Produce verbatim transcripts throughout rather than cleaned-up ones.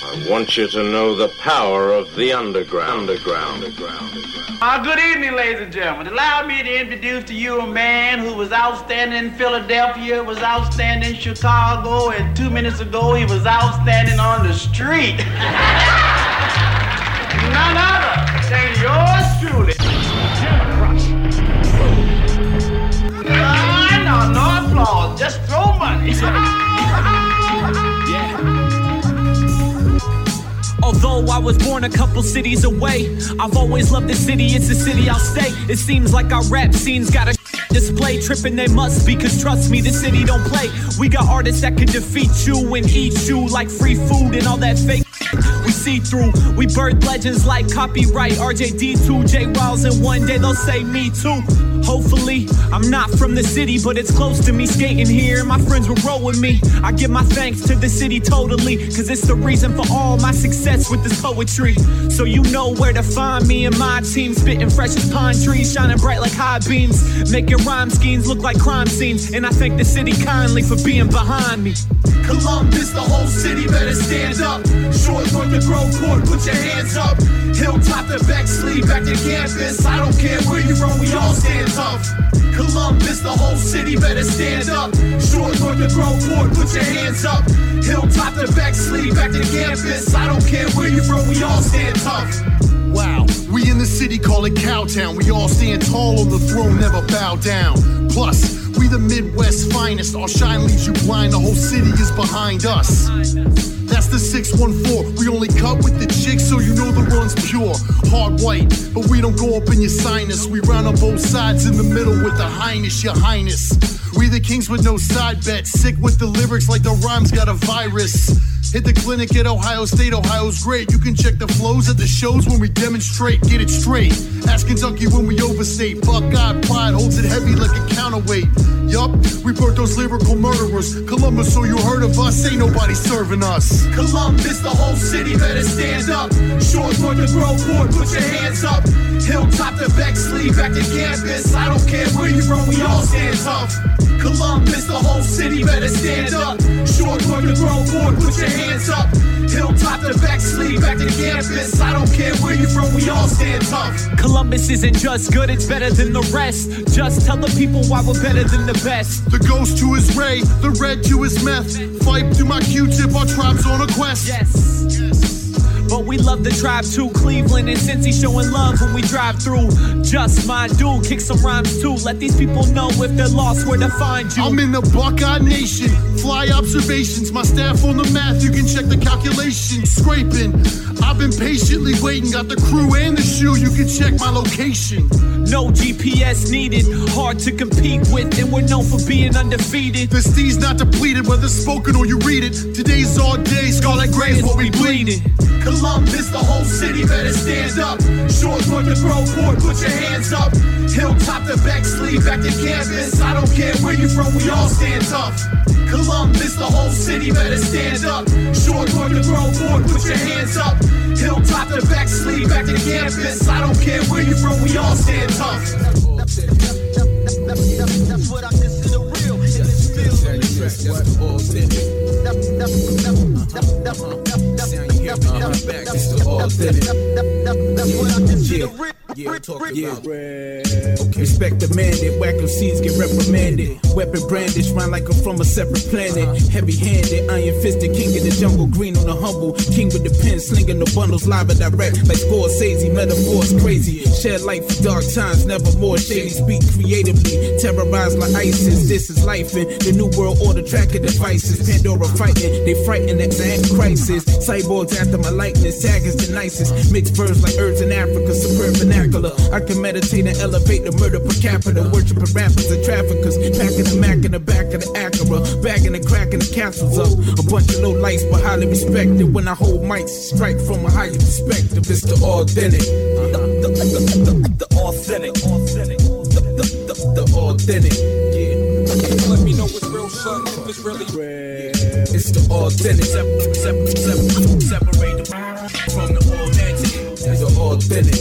I want you to know the power of the underground. Underground. Underground. Uh, good evening, ladies and gentlemen. Allow me to introduce to you a man who was outstanding in Philadelphia, was outstanding in Chicago, and two minutes ago he was outstanding on the street. None other than yours truly. Uh, no, no applause. Just throw money. Although I was born a couple cities away, I've always loved this city, it's the city I'll stay. It seems like our rap scene's got a display, tripping they must be, cause trust me, the city don't play. We got artists that can defeat you and eat you like free food and all that fake we see through. We birth legends like copyright R J D two, J Wiles, and one day they'll say me too. Hopefully, I'm not from the city, but it's close to me skating here. My friends will roll with me. I give my thanks to the city totally, cause it's the reason for all my success with this poetry. So you know where to find me and my team, spitting fresh as pine trees, shining bright like high beams, making rhyme schemes look like crime scenes. And I thank the city kindly for being behind me. Columbus, the whole city better stand up. Short north to Groveport, put your hands up. Hilltop to Bexley, back to campus. I don't care where you're from, we all stand tough. Columbus, the whole city better stand up. Short north to Groveport, put your hands up. Hilltop to Bexley, back to campus. I don't care where you're from, we all stand tough. Wow, we in the city call it Cowtown. We all stand tall on the throne, never bow down. Plus, we the Midwest finest. Our shine leaves you blind, the whole city is behind us. That's the six one four. We only cut with the chicks, so you know the run's pure. Hard white, but we don't go up in your sinus. We round on both sides in the middle with the highness, your highness. We the kings with no side bets, sick with the lyrics like the rhymes got a virus. Hit the clinic at Ohio State, Ohio's great. You can check the flows at the shows when we demonstrate. Get it straight. Ask Kentucky when we overstate. Buckeye pride holds it heavy like a counterweight. Yup, we birthed those lyrical murderers. Columbus, so you heard of us, ain't nobody serving us. Columbus, the whole city better stand up. Short north to Groveport, put your hands up. Hilltop to Bexley, back to campus. I don't care where you're from, we all stand tough. Columbus, the whole city better stand up. Short north to Groveport, put your hands up. Hilltop to Bexley, back to campus. I don't care where you're from, we all stand tough. Columbus isn't just good, it's better than the rest. Just tell the people why we're better than the best. The ghost to his ray, the red to his meth. Fight through my Q-tip, our tribe's on a quest. Yes, yes. But we love the tribe too. Cleveland and Cincy showing love when we drive through. Just my dude, kick some rhymes too. Let these people know if they're lost where to find you. I'm in the Buckeye Nation. Fly observations, my staff on the math. You can check the calculations. Scraping, I've been patiently waiting. Got the crew and the shoe, you can check my location. No G P S needed, hard to compete with, and we're known for being undefeated. The steed's not depleted, whether spoken or you read it. Today's our day, scarlet gray is what we bleeding. Columbus, the whole city better stand up. Short north to Groveport, put your hands up. Hilltop to Bexley, back to campus. I don't care where you're from, we all stand tough. Columbus, the whole city better stand up. Short north to Groveport, put your hands up. Hilltop to Bexley, back to campus. I don't care where you're from, we all stand tough. That's what I consider real. That's all Yeah, I'm talking about. Okay. Respect demanded, whack M Cs get reprimanded. Weapon brandished, rhyme like I'm from a separate planet. Heavy-handed, iron-fisted, king of the jungle, green on the humble. King with the pen, slinging the bundles, live and direct. Like Scorsese, metaphors crazy. Shed light for dark times, never more shady. Speak creatively, terrorize like ISIS. This is life in the new world order, tracker devices. Pandora fighting, they frighten at the crisis. Cyborgs after my likeness, tag is the nicest. Mixed verbs like herbs in Africa, superb vernacular. I can meditate and elevate the murder per capita. Worshiping rappers and traffickers. Packing the Mac in the back of the Acura. Bagging and cracking the castles up. A bunch of low lights but highly respected. When I hold mics, strike from a higher perspective. It's the authentic. The, the, the, the, the authentic. The, the, the, the authentic. Yeah. Let me know what's real, son. If it's really real. It's the authentic. Separate, separate, separate, separate from the authentic. The authentic.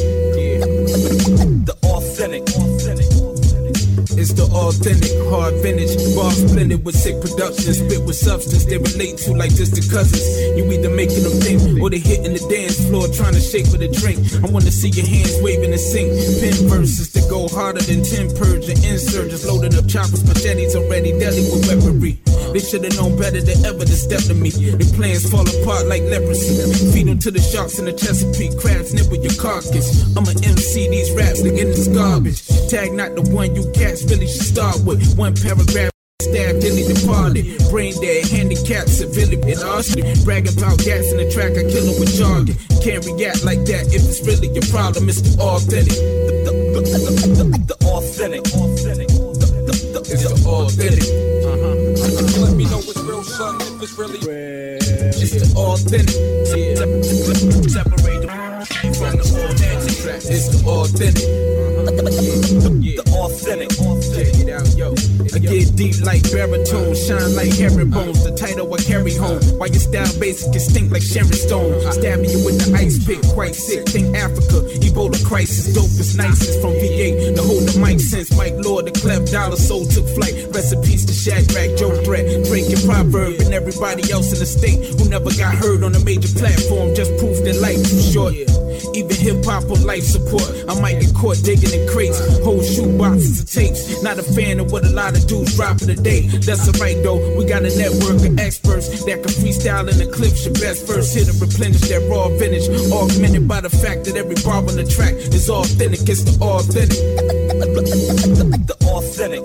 The authentic. It's the authentic, hard vintage, bar splendid, it with sick production, spit with substance they relate to like distant cousins. You either making them think or they hitting the dance floor trying to shake with a drink. I wanna see your hands waving and sing. Pen verses that go harder than ten purge and insurgents loading up choppers, machetes already deadly with weaponry. They should've known better than ever to step to me. Their plans fall apart like leprosy. Feed them to the sharks in the Chesapeake. Crabs nibble your carcass. I'm an M C, these raps nigga is garbage. Tag not the one you cats really should start with. One paragraph. Stab dilly departed, brain dead, handicapped, severely in Austin. Bragging about gas in the track, I kill him with jargon. Can't react like that if it's really your problem. It's the authentic, the, the, the, the, the, the authentic, authentic, the, the, the, it's the authentic. Uh-huh. Let me know what's real, son, if it's really it's the authentic. Yeah. Separate from the authentic. It's the authentic. The authentic. Check it out, yo. I get deep like baritone, shine like herringbones. The title I carry home. While your style basic can stink like Sharon Stone. Stabbing you with the ice pick, quite sick. Think Africa, Ebola crisis, dopest, nicest from V A. The hold the mic since Mike Lord, the clef dollar soul took flight. Recipes to Shadrach, Joe Threat, Drake and Proverb, and everybody else in the state who never got heard on a major platform. Just proof that life too short. Even hip hop on life support. I might get caught digging in crates, whole shoe boxes of tapes. Not a fan of what a lot of dudes drop in the day. That's alright though. We got a network of experts that can freestyle in the clips. Your best first hit and replenish that raw vintage. Augmented by the fact that every bar on the track is authentic. It's the authentic. The authentic.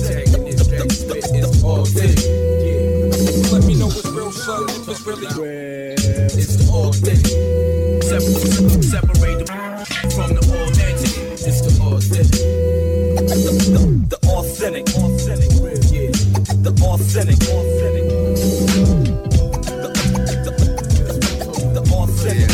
It's authentic. Yeah. Let me know what's real, son. If it's really it's the authentic. Separate, separate from the authentic. It's the authentic. The, the, the authentic. Authentic. Yeah. The authentic. Authentic. The, the, the, the authentic.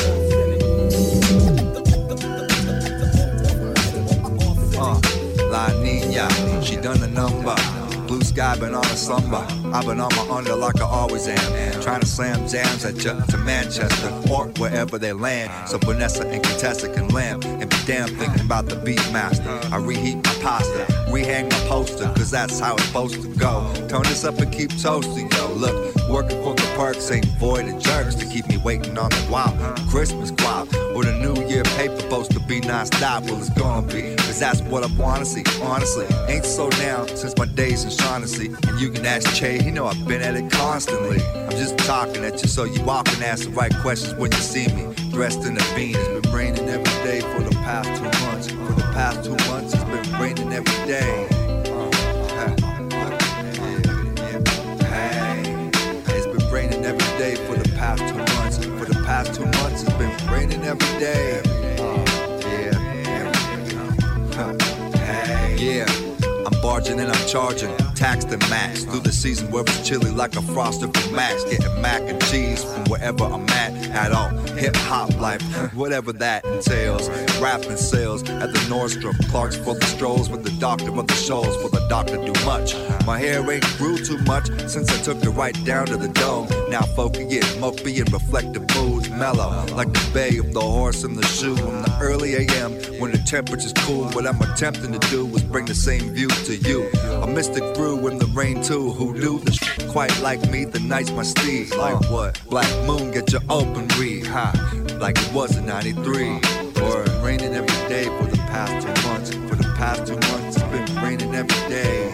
Uh, La Nina, she done the number. Blue sky been on a slumber. I've been on my under like I always am. Trying to slam jams at you to Manchester or wherever they land. So Vanessa and Contessa can lamp and be damn thinking about the beat master. I reheat my pasta, rehang my poster, cause that's how it's supposed to go. Turn this up and keep toasting, yo. Look, working for the perks ain't void of jerks to keep me waiting on the wow. Christmas guap or the New Year paper supposed to be non-stop. Well, it's gonna be, cause that's what I wanna see. Honestly, ain't so down since my days in Shaughnessy. And you can ask Che, he know I've been at it constantly. I'm just talking at you so you walk and ask the right questions when you see me. Dressed in a bean, it's been raining every day for the past two months. For the past two months, it's been raining every day. Uh, hey, it's been raining every day for the past two months. For the past two months, it's been raining every day. Uh, yeah, yeah. I'm barging and I'm charging, taxed and max through the season where it's chilly like a frosted from Max. Getting mac and cheese from wherever I'm at, at all. Hip hop life, whatever that entails. Rapping sales at the Nordstrom, Clark's for the strolls with the doctor of the shows. For the doctor do much. My hair ain't grew too much since I took it right down to the dome. Now folk get mopey and reflective moods mellow like the bay of the horse in the shoe. In the early A M when the temperature's cool, what I'm attempting to do is bring the same view to you. A mystic brew in the rain too. Who knew the sh- quite like me? The night's my steed. Like what? Black moon, get your open read. Ha, like it was in ninety-three. Or it's been raining every day for the past two months. For the past two months, it's been raining every day.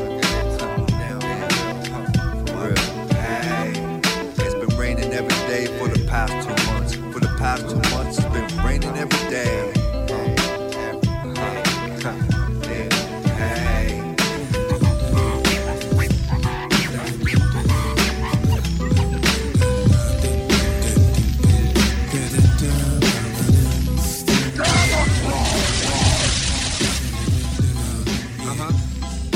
Hey, it's been raining every day for the past two months. For the past two months, it's been raining every day.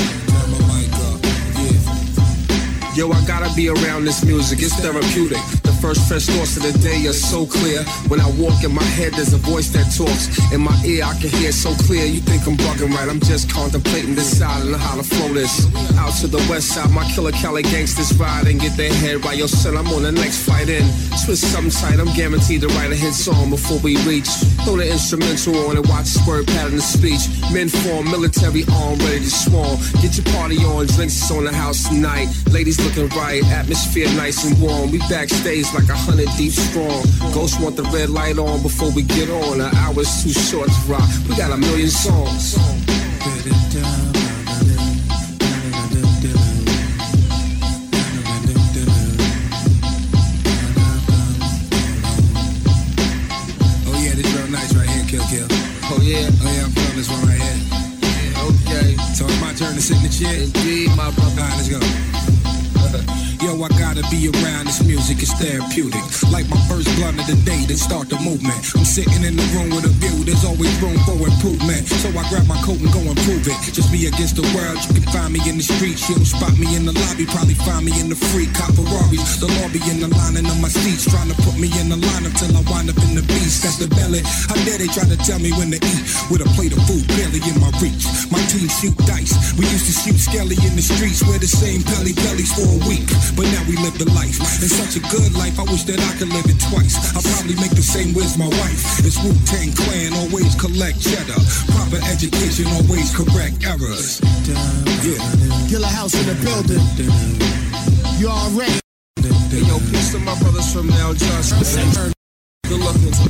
Yo, I gotta be around this music, it's therapeutic. The first fresh thoughts of the day are so clear. When I walk in my head, there's a voice that talks. In my ear, I can hear so clear. You think I'm bugging, right? I'm just contemplating this side and how to flow this. Out to the west side, my killer Cali gangsters ride and get their head right. Yo, son, I'm on the next flight in. Twist something tight, I'm guaranteed to write a hit song before we reach. Throw the instrumental on and watch the word pattern of speech. Men form, military arm, ready to swarm. Get your party on, drinks is on the house tonight. Ladies looking right, atmosphere nice and warm. We backstage like a hundred deep strong. Ghosts want the red light on before we get on. An hour's too short to rock. We got a million songs. Oh yeah, oh yeah, I'm feeling this one right here. Yeah, okay. So it's my turn to sit in the chair. Indeed, my brother. Alright, let's go. Yo, I gotta be around this music, it's therapeutic. Like my first blunt of the day, then start the movement. I'm sitting in the room with a view, there's always room for improvement. So I grab my coat and go and prove it. Just me against the world, you can find me in the streets. You don't spot me in the lobby, probably find me in the free cop Ferraris. The lobby in the lining of my seats, trying to put me in the lineup till I wind up in the beast. That's the belly. How dare they try to tell me when to eat? With a plate of food barely in my reach. My team shoot dice, we used to shoot skelly in the streets. Wear the same belly bellies for a week. But now we live the life. It's such a good life, I wish that I could live it twice. I'll probably make the same with my wife. It's Wu-Tang Clan, always collect cheddar. Proper education, always correct errors. Yeah. Killer House in the building. You already. Hey, yo, peace to my brothers from now, Josh. Good luck in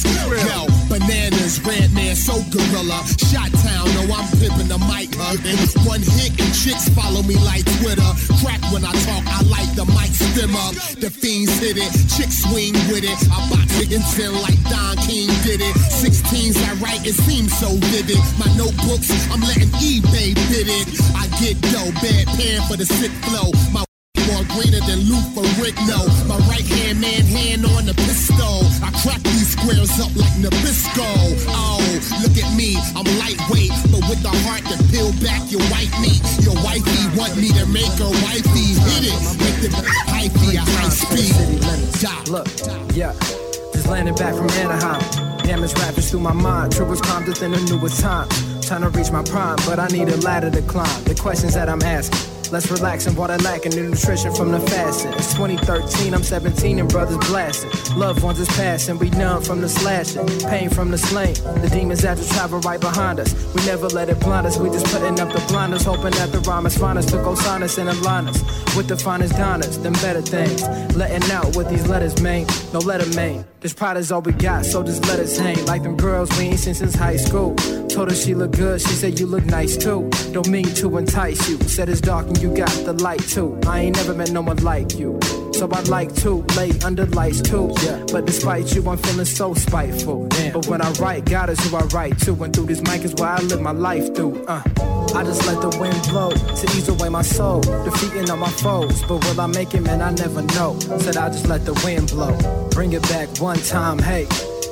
Yo, bananas, red man, so gorilla. Shot town, no, I'm pimping the mic. And one hit and chicks follow me like Twitter. Crack when I talk, I like the mic stimmer. The fiends hit it, chicks swing with it. I box it in ten like Don King did it. Sixteens I write, it seems so vivid. My notebooks, I'm letting eBay bid it. I get dough, bad pan for the sick flow. My more greener than Luke for Rick, no. My right hand man, hand on the pistol. I crack these squares up like Nabisco. Oh, look at me, I'm lightweight, but with the heart to peel back your white meat. Your wifey want me to make her wifey hit it. Make the hyphy a high speed. Stop. Look, yeah, just landing back from Anaheim. Damage rappers through my mind. Truest calm within the newest time. Trying to reach my prime, but I need a ladder to climb. The questions that I'm asking. Let's relax and what I lack in the nutrition from the fasting. It's twenty thirteen, I'm seventeen and brothers blasting. Loved ones is passing, we numb from the slashing. Pain from the slain, the demons that just travel right behind us. We never let it blind us, we just putting up the blinders. Hoping that the rhyme is find us to go sign us and align us with the finest diners, them better things. Letting out with these letters, man, no letter, man. This pride is all we got, so just let us hang. Like them girls we ain't seen since high school. Told her she look good, she said you look nice too. Don't mean to entice you, said it's dark and you got the light too. I ain't never met no one like you, so I'd like to lay under lights too. Yeah. But despite you, I'm feeling so spiteful. Damn. But when I write, God is who I write to, and through this mic is where I live my life through. Uh. I just let the wind blow to ease away my soul, defeating all my foes. But will I make it, man? I never know. Said I just let the wind blow, bring it back one time, hey.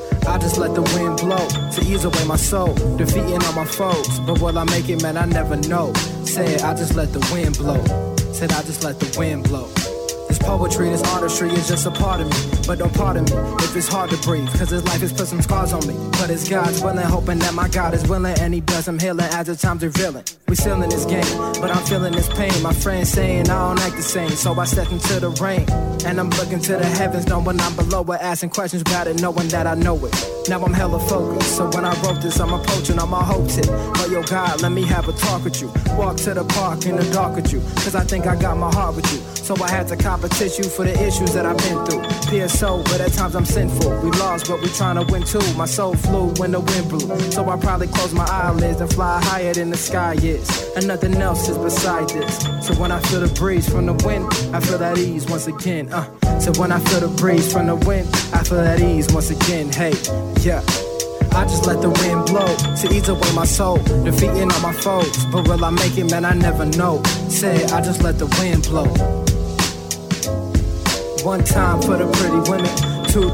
I just let the wind blow to ease away my soul, defeating all my foes. But will I make it, man? I never know. Said I just let the wind blow. Said I just let the wind blow. This poetry, this artistry is just a part of me. But don't pardon me if it's hard to breathe, cause this life has put some scars on me. But it's God's willing, hoping that my God is willing, and he does, I'm healing as the time's revealing. We still in this game, but I'm feeling this pain. My friends saying I don't act the same, so I step into the rain. And I'm looking to the heavens, knowing I'm below it, asking questions about it, knowing that I know it. Now I'm hella focused, so when I wrote this, I'm approaching all my hopes it. But yo God, let me have a talk with you. Walk to the park in the dark with you, cause I think I got my heart with you. So I had to competition you for the issues that I've been through. P S O, but at times I'm sinful. We lost, but we trying to win too. My soul flew when the wind blew, so I probably close my eyelids and fly higher than the sky is. And nothing else is beside this. So when I feel the breeze from the wind, I feel that ease once again. Uh. So when I feel the breeze from the wind, I feel that ease once again. Hey, yeah. I just let the wind blow to ease away my soul, defeating all my foes. But will I make it, man? I never know. Say I just let the wind blow. One time for the pretty women, two times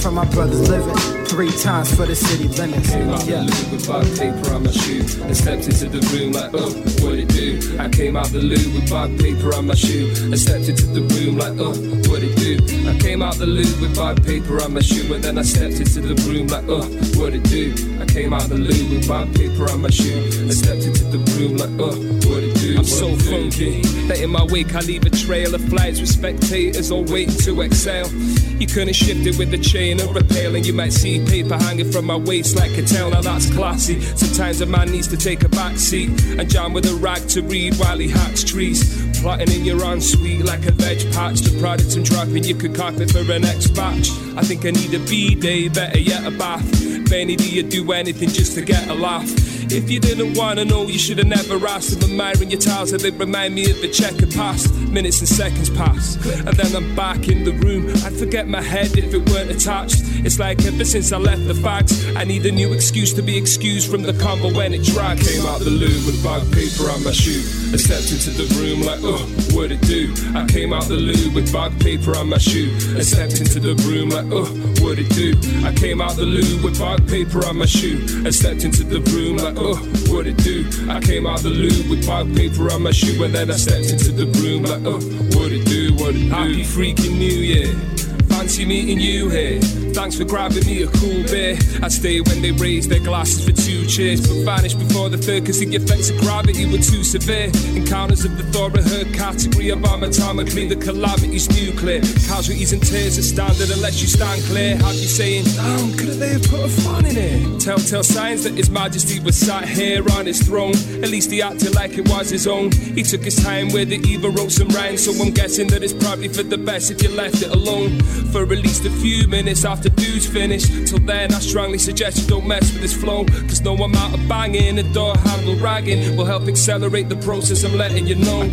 from my brother's living. Three times for the city limits. Came out yeah. the loo with bag paper on my shoe and stepped into the room like, oh, what'd it do? I came out the loo with bag paper on my shoe and stepped into the room like, oh, what'd it do? I came out the loo with bag paper on my shoe and then I stepped into the room like, oh, what'd it do? I came out the loo with bag paper on my shoe and stepped into the room like, oh, what'd it do? I'm so funky that in my wake I leave a trail of flies with spectators all waiting to exhale. You couldn't shift it with a chain or a pail, and you might see paper hanging from my waist like a tail. Now that's classy. Sometimes a man needs to take a back seat and jam with a rag to read while he hacks trees. Plotting in your ensuite like a veg patch. The products I'm dropping you could carpet for an next batch. I think I need a B-day, better yet a bath. Benny, do you do anything just to get a laugh? If you didn't wanna know, you should've never asked. I'm admiring your tiles, they remind me of a checkered past. Minutes and seconds pass, and then I'm back in the room. I'd forget my head if it weren't attached. It's like ever since I left the facts, I need a new excuse to be excused from the convo when it drags. Came out the loo with bag paper on my shoe. I stepped into the room like, oh, what'd it do? I came out the loo with bag paper on my shoe. I stepped into the room like, oh, what'd it do? I came out the loo with bag paper on my shoe. I stepped into the room like, oh, what'd it do? I came out the loo with bag paper on my shoe and then I stepped into the room like, oh, what'd it do? What'd it do? Happy freaking New Year. Fancy meeting you here. Thanks for grabbing me a cool beer. I stay when they raise their glasses for two cheers, but vanish before the third cause the effects of gravity were too severe. Encounters of the thoroughherd category of arm atomically, the calamity's nuclear. Casualties and tears are standard unless you stand clear. Have you saying, damn, could they have put a fan in it? Telltale signs that His Majesty was sat here on his throne. At least he acted like it was his own. He took his time with it, even wrote some rhymes, so I'm guessing that it's probably for the best if you left it alone for at least a few minutes after dude's finished. Till then I strongly suggest you don't mess with this flow, cause no amount of banging, a door handle ragging will help accelerate the process. I'm letting you know.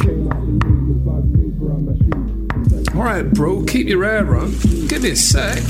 Alright bro, keep your hair on. Give me a sec.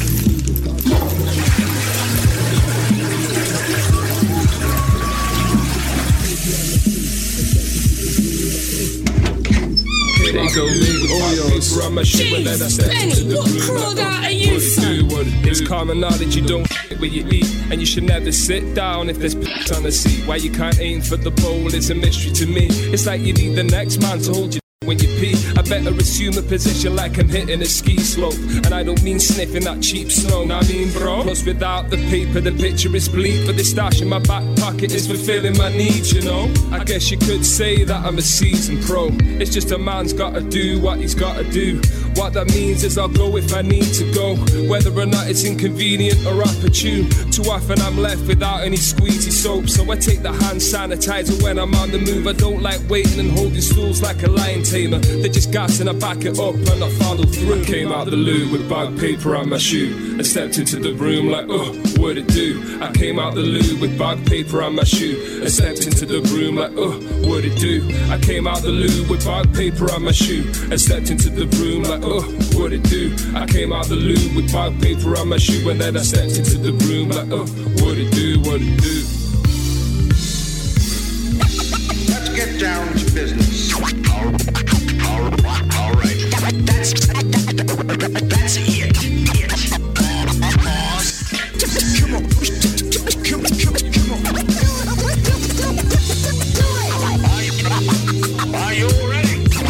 There you go, baby, all yours. Jeez, Benny, what crawled out of you, son? It's common knowledge you don't f*** where you eat, and you should never sit down if there's p*** on the seat. Why you can't aim for the bowl is a mystery to me. It's like you need the next man to hold you when you pee. I better assume a position like I'm hitting a ski slope, and I don't mean sniffing that cheap snow, I mean bro. Plus without the paper the picture is bleak, but the stash in my back pocket is fulfilling my needs, you know. I guess you could say that I'm a seasoned pro. It's just a man's gotta do what he's gotta do. What that means is I'll go if I need to go, whether or not it's inconvenient or opportune. Too often I'm left without any squeezy soap, so I take the hand sanitizer when I'm on the move. I don't like waiting and holding stools like a lion tamer. They just gas and I back it up and I follow through. I came out the loo with bag paper on my shoe. I stepped into the room like, oh, what'd it do? I came out the loo with bag paper on my shoe. I stepped into the room like, oh, what'd it do? I came out the loo with bag paper on my shoe. I stepped into the room like, oh, what'd it do? I came out the loo with bag paper on my shoe, and then I stepped into the room like, oh, what'd it do? What'd it do? Let's get down to business. All right, all right, all right. That's that's it. it. Come on, come on, come on, come on. Are you ready?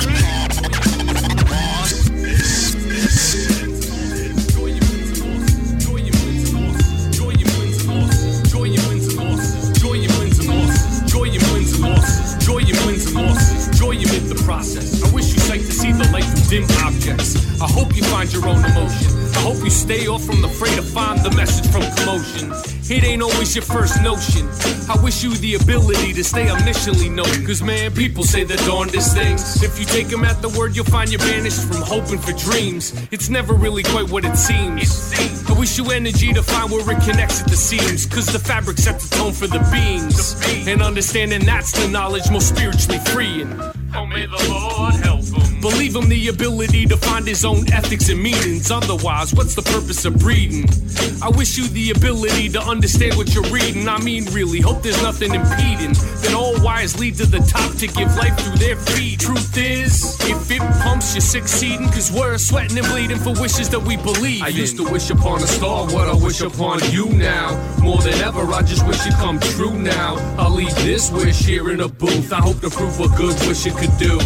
Process. I wish you sight to see the light from dim objects. I hope you find your own emotion. I hope you stay off from the fray to find the message from commotion. It ain't always your first notion. I wish you the ability to stay omnisciently known, cause man, people say the darndest things. If you take them at the word, you'll find you're banished from hoping for dreams. It's never really quite what it seems. I wish you energy to find where it connects at the seams, cause the fabric sets the tone for the beings. And understanding that's the knowledge most spiritually freeing. Oh, may the Lord help them. Believe him the ability to find his own ethics and meanings. Otherwise, what's the purpose of breeding? I wish you the ability to understand what you're reading. I mean, really, hope there's nothing impeding. That all wires lead to the top to give life through their feet. Truth is, if it pumps, you're succeeding. Cause we're sweating and bleeding for wishes that we believe in. I used to wish upon a star what I wish upon you now. More than ever, I just wish it come true now. I'll leave this wish here in a booth. I hope to prove what good wish it could do.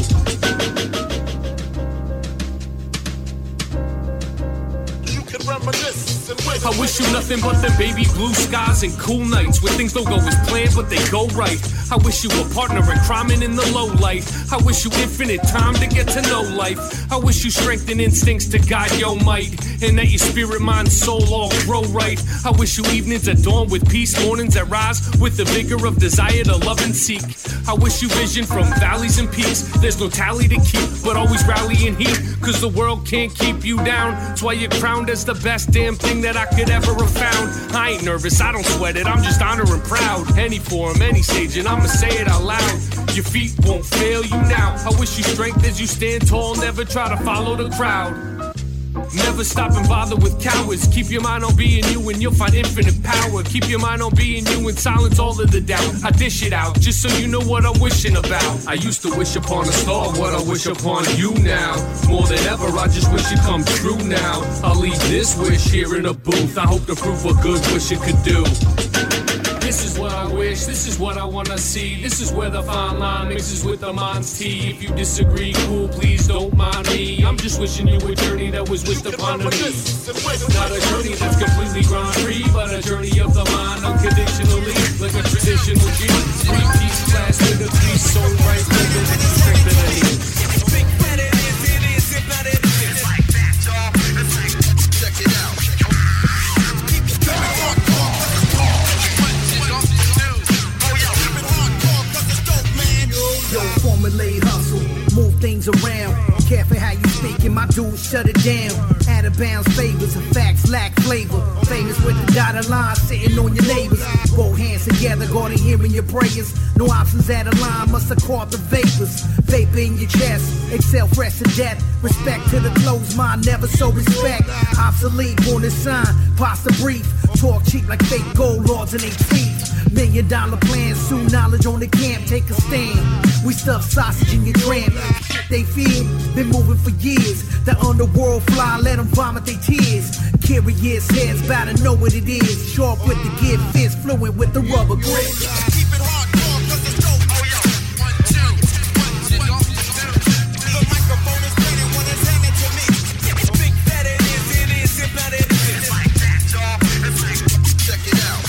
I wish you nothing but the baby blue skies and cool nights where things don't go as planned, but they go right. I wish you a partner in crime and in the low light. I wish you infinite time to get to know life. I wish you strength and instincts to guide your might, and that your spirit, mind, soul all grow right. I wish you evenings at dawn with peace, mornings that rise with the vigor of desire to love and seek. I wish you vision from valleys and peaks. There's no tally to keep, but always rally in heat, cause the world can't keep you down. That's why you're crowned as the best damn thing that I could ever have found. I ain't nervous, I don't sweat it, I'm just honored and proud. Any form, any stage, and I'ma say it out loud. Your feet won't fail you now. I wish you strength as you stand tall. Never try to follow the crowd. Never stop and bother with cowards. Keep your mind on being you and you'll find infinite power. Keep your mind on being you and silence all of the doubt. I dish it out just so you know what I'm wishing about. I used to wish upon a star what I wish upon you now. More than ever, I just wish it come true now. I'll leave this wish here in a booth. I hope to prove what good wish it could do. This is what I wish, this is what I wanna see. This is where the fine line mixes with the mind's tea. If you disagree, cool, please don't mind me. I'm just wishing you a journey that was wished upon me. Not a journey that's completely grind-free, but a journey of the mind unconditionally, like a traditional G. Three-piece class with a piece so right, with the strength that I need. Big fat it is, it is, if not it is. Like that, y'all. Check it out. Yo, formulate hustle, move things around. Careful how you speaking, my dudes shut it down. Out of bounds favors and facts lack flavor. Famous with the dotted line sitting on your neighbors. Both hands together, guarding hearing your prayers. No options at a line, must have caught the vapors. Vapor in your chest, exhale fresh to death. Respect to the closed mind, never show respect. Obsolete, born to sign, pasta brief. Talk cheap like fake gold lords and they teeth. Million dollar plans, soon knowledge on the camp, take a stand. We stuff sausage in your tramp. They fear, been moving for years. The underworld fly, let them vomit their tears. Curious heads, bout to know what it is. Sharp with the gear, fist fluent with the rubber grip. Keep it hardcore, cause it's dope. Oh yeah, one, two, one, two, one, two. The microphone is playing when it's hanging to me. Big that it is, it is, if not it is. It's like that, y'all. It's like, check it out.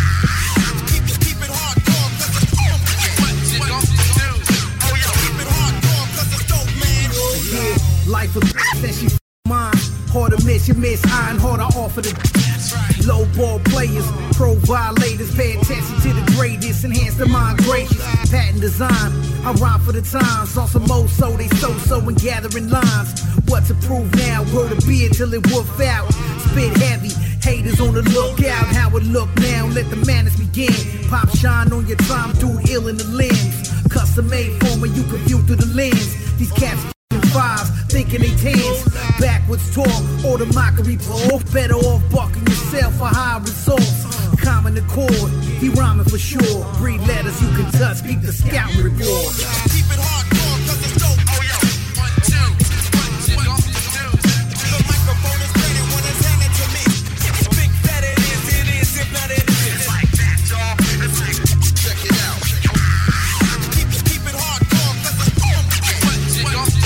Life of that she mine. Hard to miss, you miss iron, hard to offer the low ball players, pro violators. Pay attention to the greatest, enhance the mind gracious. Patent design, I rhyme for the times. On some mo so they so so and gathering lines. What to prove now? Grow the beard till it woof out. Spit heavy, haters on the lookout. How it look now? Let the madness begin. Pop shine on your time, dude, ill in the limbs. Custom made for me, you can view through the lens. These cats fives, thinking they tens. Backwards talk, or the mockery pull. Better off bucking yourself for high results. Common accord, he rhyming for sure. Breed letters you can touch, keep the scout reward. Keep it hardcore, cause it's dope. Oh yeah, one, two, one, two, one, two. The microphone is playing when it's handed to me. Big that it is, it is, if not it is. It's like that, y'all. It's like, check it out. Keep, keep it hardcore, cause it's dope. One, two, one, two.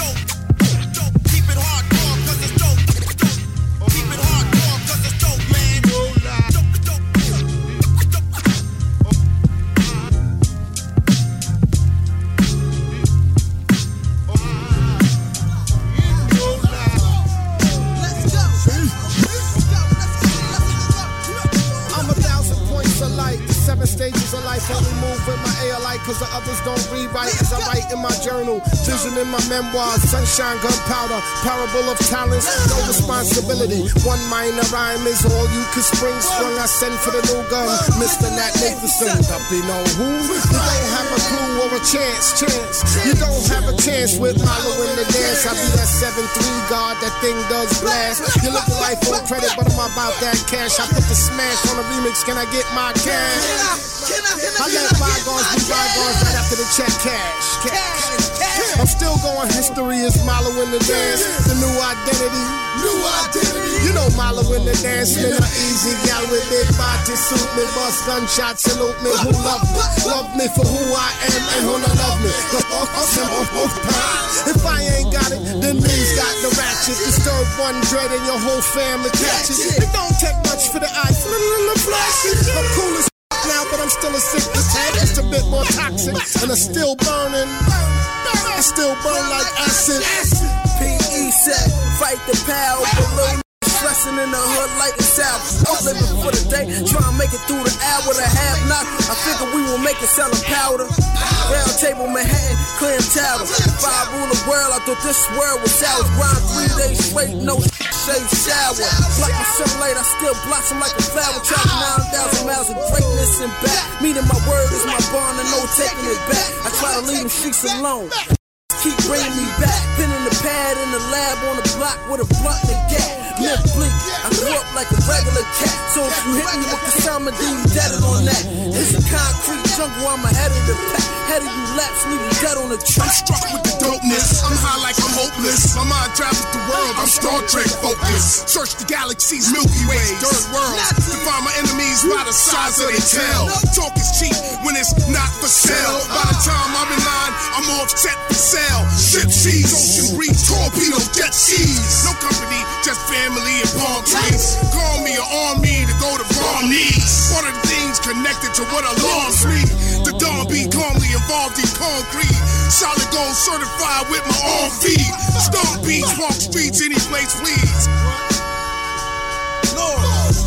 Keep it hardcore, cause it's dope. Keep it hardcore, cause it's dope, man. in my journal, vision in my memoirs, sunshine, gunpowder, parable of talents, no responsibility. One minor rhyme is all you can spring. Sprung, I send for the new gun, Mister Nat Nathanson. Up you know who? You don't have a clue or a chance, chance. You don't have a chance with Milo in the dance. I be that seven three guard, that thing does blast. You look at life on credit, but I'm about that cash. I put the smash on the remix, can I get my cash? I let bygones be bygones right after the check cash. cash. I'm still going, history is Milo in the dance. The new identity, new identity. You know Milo in the dance, man, an easy gal with big body, suit me, bust gunshots, salute me. Who love me? Love me for who I am and who don't love me. If I ain't got it, then me's got the ratchet. Disturb one dread and your whole family catches. It don't take much for the ice, little flashes. I'm cool as now, but I'm still a sick tag, just a bit more toxic, and I'm still burning. I still burn like acid. P E said, fight the power balloon. Stressing in the hood like the South. I'm living for the day, trying to make it through the hour to half knock. I figure we will make it selling powder. Round table Manhattan, clear tower. If I rule the world, I thought this world was ours. Grind three days straight, no shave shower. Block my sunlight, I still blossom like a flower. Travel nine thousand miles of greatness and back. Meaning my word is my bond and no taking it back. I try to leave them streets alone. Keep bringing me back. Pen in the pad in the lab on the block with a blunt and a gap. Lip bleak, I grew up like a regular cat. So if you hit me with the summer, then you dead on that. It's a concrete jungle, I'm ahead of the pack. Head of you laps, leave you dead on the track. I'm struck with the dopeness, I'm high like I'm hopeless. My mind travels the world, I'm Star Trek focused. Search the galaxies, Milky Way, dirt world. Define my enemies by the size of their tail. Talk is cheap when it's not for sale. By the time I'm in line, I'm offset for sale. Ship seas, ocean breeze, torpedo, jet skis. No company, just family and palm trees. Call me or arm me to go to wrong knees. One of the things connected to what alarms me. The dawn beat calmly involved in concrete. Solid gold certified with my own feet. Stone beach, walk streets, any place please. Lord.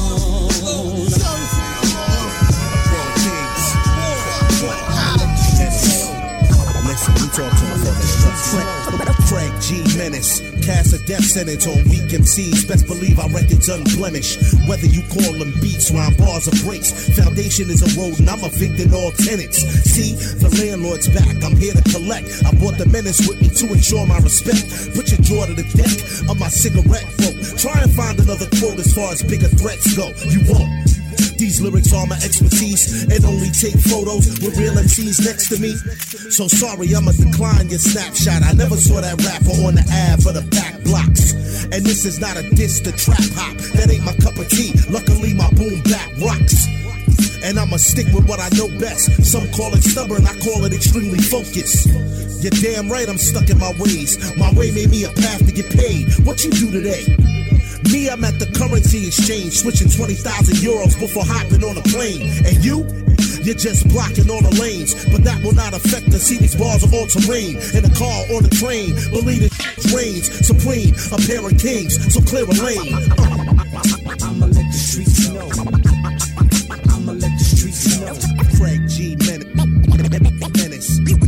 Listen, we talk to my Frank G. Menace, cast a death sentence on weak M Cs. Best believe our record's unblemished. Whether you call them beats, rhyme bars, or breaks, foundation is eroding. I'm evicting all tenants. See, the landlord's back. I'm here to collect. I brought the menace with me to ensure my respect. Put your jaw to the deck of my cigarette folk. Try and find another quote as far as bigger threats go. You won't. These lyrics are my expertise and only take photos with real M Cs next to me. So sorry, I'ma decline your snapshot. I never saw that rapper on the Ave for the back blocks. And this is not a diss to trap hop. That ain't my cup of tea. Luckily, my boom bap rocks. And I'ma stick with what I know best. Some call it stubborn, I call it extremely focused. You're damn right I'm stuck in my ways. My way made me a path to get paid. What you do today? Me, I'm at the currency exchange, switching twenty thousand euros before hopping on a plane. And you? You're just blocking all the lanes, but that will not affect us. See, these bars are all terrain. In a car, on a train, believe it reigns supreme, a pair of kings, so clear a lane. I'ma let the streets know. I'ma let the streets know. Frank G. Menace.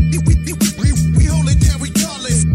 We hold it down regardless.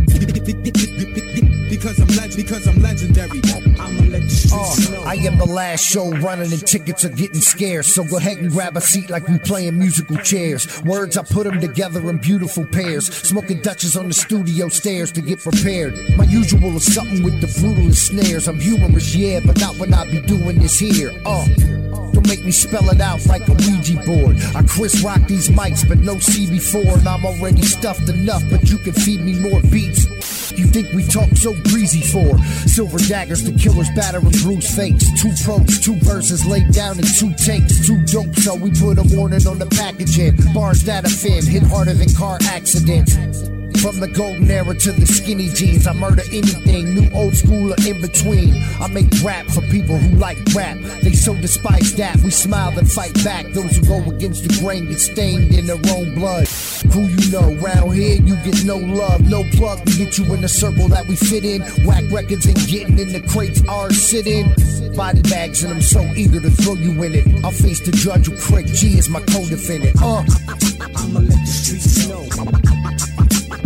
Because I'm leg- because I'm legendary. I'ma let the streets know. I am the last show running and tickets are getting scarce. So go ahead and grab a seat like we playing musical chairs. Words, I put them together in beautiful pairs. Smoking Dutchess on the studio stairs to get prepared. My usual is something with the brutalest snares. I'm humorous, yeah, but not when I be doing this here. Uh. Don't make me spell it out like a Ouija board. I Chris Rock these mics, but no C before. And I'm already stuffed enough, but you can feed me more beats. You think we talk so breezy for? Silver daggers, the killers batter and bruise fakes. Two pros, two verses laid down in two takes. Two dope, so we put a warning on the packaging. Bars that offend, hit harder than car accidents. From the golden era to the skinny jeans, I murder anything, new, old school, or in between. I make rap for people who like rap. They so despise that, we smile and fight back. Those who go against the grain get stained in their own blood. Who you know, round here you get no love, no plug. We get you in the circle that we fit in. Whack records and getting in the crates ours sit in. Body bags and I'm so eager to throw you in it. I'll face the judge with Craig G as my co-defendant. Uh, I'ma let the streets know.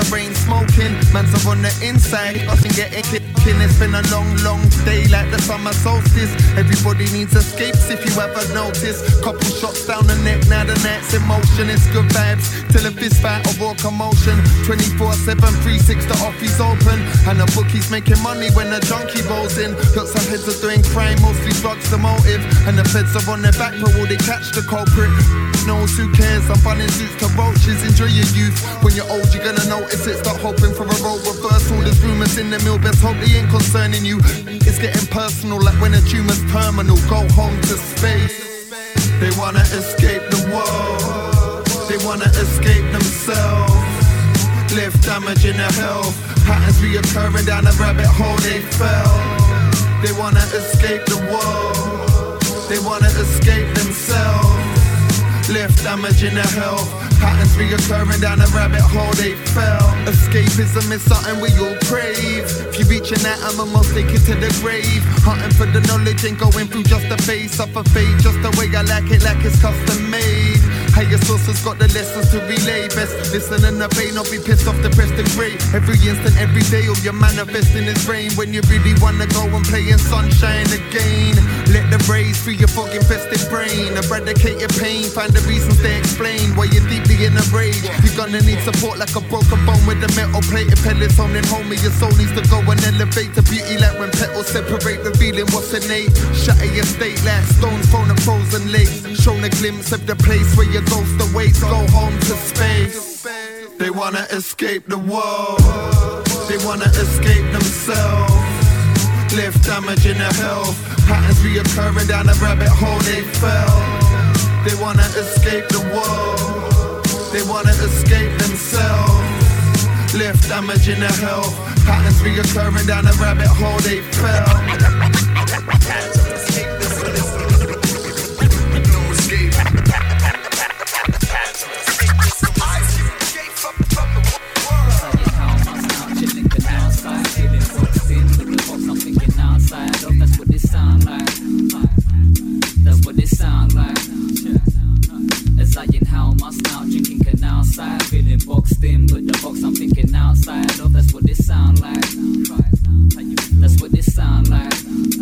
the rain smoking. Man's are on the inside, nothing getting kicking. It's been a long, long day like the summer solstice. Everybody needs escapes if you ever notice. Couple shots down the neck, now the night's in motion. It's good vibes till a fist fight or war commotion. twenty-four seven, three six, the office open. And the bookie's making money when the junkie rolls in. Lots of heads are doing crime, mostly drugs the motive. And the feds are on their back, but will they catch the culprit? Knows who cares, I'm bunning suits to roaches. Enjoy your youth, when you're old you're gonna notice it. Start hoping for a role reversal. There's rumours in the mill, best hope they ain't concerning you. It's getting personal, like when a tumour's terminal. Go home to space. They wanna escape the world, they wanna escape themselves. Live damaging their health, patterns reoccurring down a rabbit hole they fell. They wanna escape the world, they wanna escape themselves. Left damaging their health, patterns reoccurring down a rabbit hole they fell. Escapism is something we all crave. If you're reaching that, I'ma most take it to the grave. Hunting for the knowledge and going through just the face of a fate. Just the way I like it, like it's custom made. Higher sources got the lessons to relay. Best listen and obey, not be pissed off, depressed and grey. Every instant, every day, all you're manifesting is rain. When you really wanna go and play in sunshine again, let the rays through your fog infested brain. Eradicate your pain, find the reasons they explain why you're deeply in a rage. You're gonna need support like a broken bone with the metal plated pellets on and homie. Your soul needs to go and elevate to beauty like when petals separate, revealing what's innate. Shatter your state like stones thrown at frozen lakes. Shown a glimpse of the place where your ghost awaits. Go home to space. They wanna escape the world, they wanna escape themselves. Live damaging their health, patterns reoccurring down a rabbit hole they fell. They wanna escape the world, they wanna escape themselves. Live damaging their health, patterns reoccurring down a rabbit hole they fell. Boxed in, but the box I'm thinking outside of, that's what this sound like. That's what this sound like.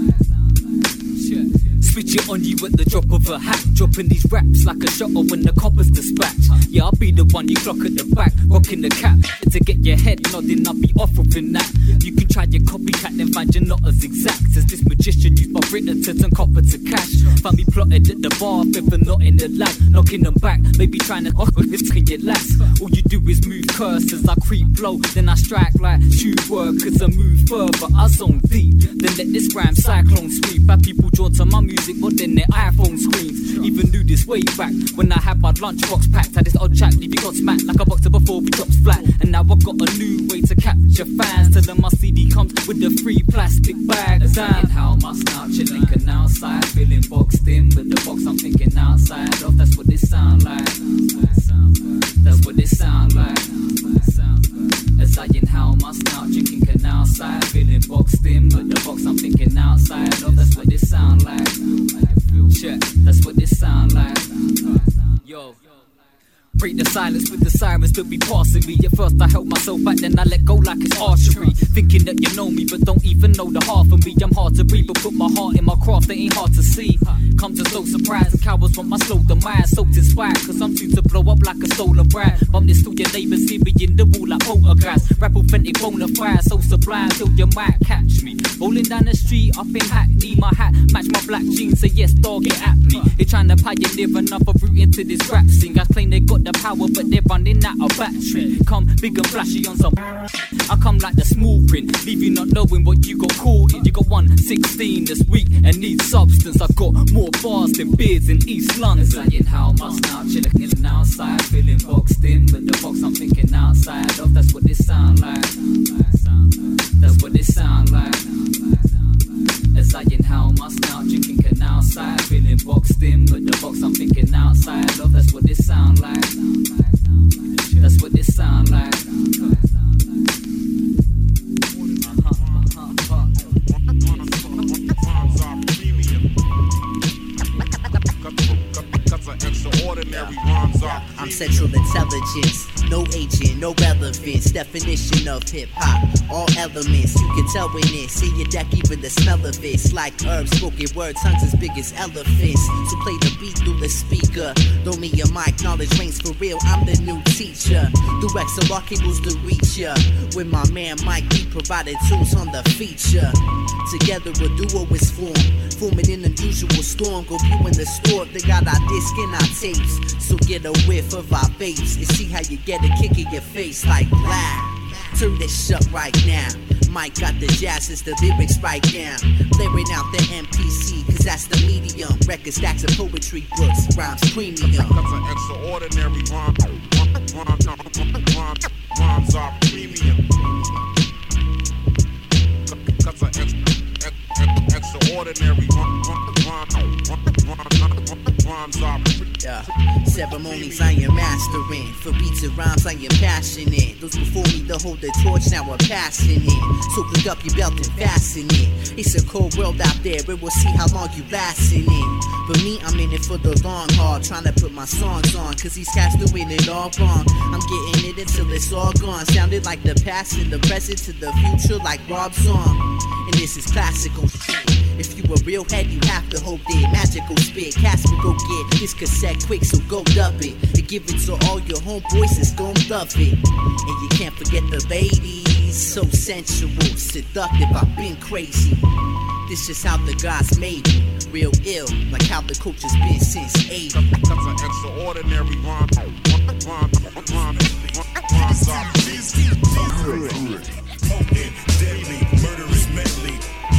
Switch it on you at the drop of a hat. Dropping these raps like a shot when the coppers dispatch. Yeah, I'll be the one you clock at the back, rocking the cap. To get your head nodding, I'll be offering that. You can try your copycat, then find you're not as exact as this magician used my written to turn copper to cash. Found me plotted at the bar, if I'm not in the lab, knocking them back, maybe trying to offer this can get last. All you do is move curses, I creep low, then I strike like shoe workers. I move further, I zone deep, then let this rhyme cyclone sweep. Bad people drawn to my music more than their iPhone screens. Even knew this way back when I had my lunchbox packed. Had this odd chat, leave you got smacked like a boxer before we drops flat. And now I've got a new way to capture fans. Tell them my C D comes with the free plastic bag. Saying how my snout chilling canal side, feeling boxed in, but the box I'm thinking outside of. That's what this sound like. That's what this sound like. As I inhale my snout, drinking canal side, feeling boxed in, but the box I'm thinking outside of. That's what this sound like. Check, that's what this sound like. Yo. Break the silence with the sirens that be passing me. At first I held myself back, then I let go like it's archery. Thinking that you know me, but don't even know the half of me. I'm hard to read, but put my heart in my craft, it ain't hard to see. Comes as no surprise, and cowards want my slow demise. Soaked in spite, cause I'm due to blow up like a stolen bride. Bum this to your neighbours, see me in the wall like poltergeist. Rap authentic, bona fide, so sublime till you might catch me. Rolling down the street, up in Hackney. My hat match my black jeans, say yes, dog, get at me. They trying to pioneer another route into this rap scene. Guys claim they got the power, but they're running out of battery. Come big and flashy on some. I come like the small print, leave you not knowing what you got caught in. You got one sixteen this week and need substance. I got more bars than beards in East London. Saying how my snout chilling in outside, feeling boxed in, but the box I'm thinking outside of. That's what this sound like. That's what this sound like. As I inhale my snout, drinking canal side, feeling boxed in, but the box I'm thinking outside of. That's what this sound like. That's what this sound like. I'm Central Intelligence, no agent, no relevant. relevance. Definition of hip hop, all elements. You can tell when it's see your deck, even the smell of it's like herbs, spoken word, tongues as big as elephants. So play the beat through the speaker. Throw me a mic, knowledge reigns for real. I'm the new teacher. Through X L R cables to reach ya. With my man Mike, we provided tools on the feature. Together a duo is formed, forming an unusual storm. Go view in the store, they got our disc and our tapes. So get a whiff of our babes and see how you get a kick in your face like blah. Turn this shut right now. Mike got the jazz as the lyrics right down. Clearing out the M P C, cause that's the medium. Record stacks of poetry books, rhymes premium. That's an extraordinary rhyme. Rhymes are premium. That's an ex, ex, extraordinary rhyme. Rhymes are premium. Yeah. Ceremonies I am mastering. For beats and rhymes I am passionate. Those before me to hold the torch now are passing it. So pick up your belt and fasten it. It's a cold world out there, but we'll see how long you lasting it. But me, I'm in it for the long haul, trying to put my songs on, cause these cats doing it all wrong. I'm getting it until it's all gone. Sounded like the past and the present to the future like Rob's song. And this is classical shit. If you a real head, you have to hold it. Magical spit, Casper go get this cassette quick, so go dub it. And give it to all your homeboys, it's gon' love it. And you can't forget the ladies, so sensual, seductive, I've been crazy. This just how the gods made me, real ill, like how the coach has been since eighty. That's an extraordinary rhyme. Rhymes are potent, deadly, murderous medley.